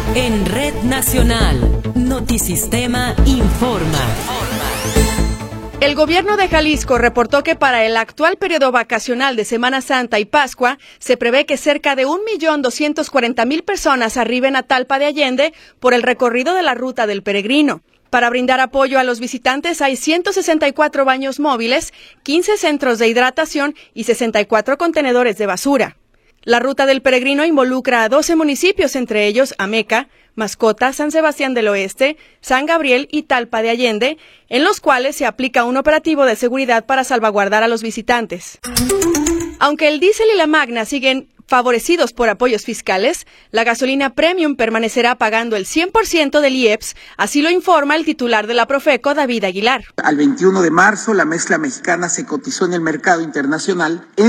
En Red Nacional, Notisistema informa. El gobierno de Jalisco reportó que para el actual periodo vacacional de Semana Santa y Pascua se prevé que cerca de 1.240.000 personas arriben a Talpa de Allende por el recorrido de la ruta del peregrino. Para brindar apoyo a los visitantes hay 164 baños móviles, 15 centros de hidratación y 64 contenedores de basura. La ruta del peregrino involucra a 12 municipios, entre ellos Ameca, Mascota, San Sebastián del Oeste, San Gabriel y Talpa de Allende, en los cuales se aplica un operativo de seguridad para salvaguardar a los visitantes. Aunque el diésel y la magna siguen favorecidos por apoyos fiscales, la gasolina premium permanecerá pagando el 100% del IEPS, así lo informa el titular de la Profeco, David Aguilar. Al 21 de marzo, la mezcla mexicana se cotizó en el mercado internacional en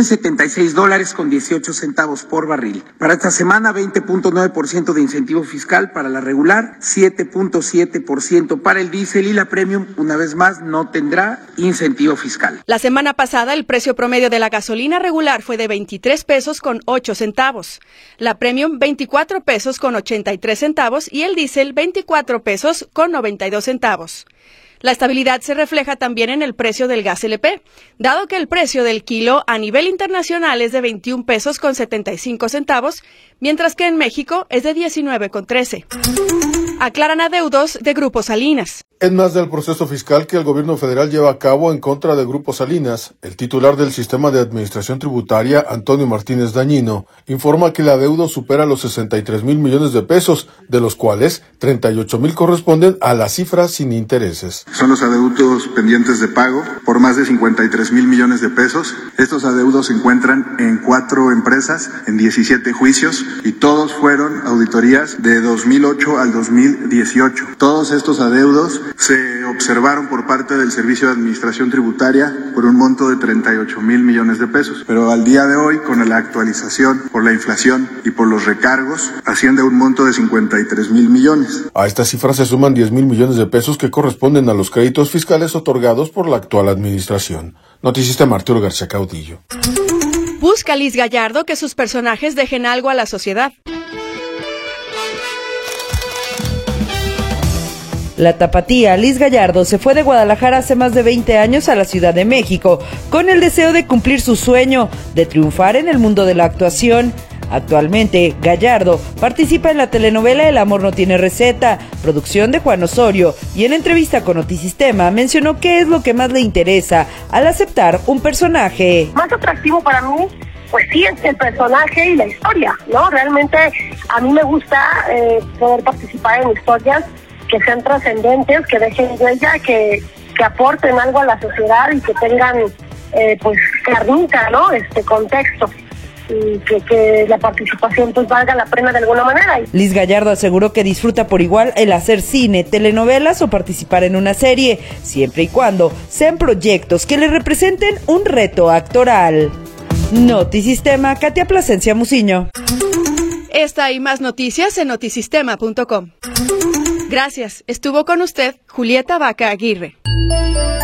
$76.18 por barril. Para esta semana, 20.9% de incentivo fiscal para la regular, 7.7% para el diésel y la premium, una vez más, no tendrá incentivo fiscal. La semana pasada, el precio promedio de la gasolina regular fue de 23 pesos con 8 centavos, la premium 24 pesos con 83 centavos y el diésel 24 pesos con 92 centavos. La estabilidad se refleja también en el precio del gas LP, dado que el precio del kilo a nivel internacional es de 21 pesos con 75 centavos, mientras que en México es de 19 con 13. Aclaran adeudos de Grupo Salinas. En más del proceso fiscal que el gobierno federal lleva a cabo en contra de Grupo Salinas, el titular del Sistema de Administración Tributaria, Antonio Martínez Dañino, informa que el adeudo supera los 63,000 millones de pesos, de los cuales 38,000 corresponden a la cifra sin intereses. Son los adeudos pendientes de pago por más de 53,000 millones de pesos. Estos adeudos se encuentran en 4 empresas, en 17 juicios, y todos fueron auditorías de 2008 al 2018. Todos estos adeudos se observaron por parte del Servicio de Administración Tributaria por un monto de 38,000 millones de pesos. Pero al día de hoy, con la actualización por la inflación y por los recargos, asciende a un monto de 53,000 millones. A esta cifra se suman 10,000 millones de pesos que corresponden a los créditos fiscales otorgados por la actual administración. Notisistema, Arturo García Caudillo. Busca Liz Gallardo que sus personajes dejen algo a la sociedad. La tapatía Liz Gallardo se fue de Guadalajara hace más de 20 años a la Ciudad de México, con el deseo de cumplir su sueño, de triunfar en el mundo de la actuación. Actualmente, Gallardo participa en la telenovela El amor no tiene receta, producción de Juan Osorio, y en entrevista con Notisistema mencionó qué es lo que más le interesa al aceptar un personaje. Más atractivo para mí, pues sí, es el personaje y la historia, ¿no? Realmente a mí me gusta poder participar en historias que sean trascendentes, que dejen huella, que aporten algo a la sociedad y que tengan, pues, carnita, ¿no? Contexto. Y que la participación pues valga la pena de alguna manera. Liz Gallardo aseguró que disfruta por igual el hacer cine, telenovelas o participar en una serie, siempre y cuando sean proyectos que le representen un reto actoral. Notisistema, Katia Plasencia Muciño. Esta y más noticias en notisistema.com. Gracias. Estuvo con usted Julieta Vaca Aguirre.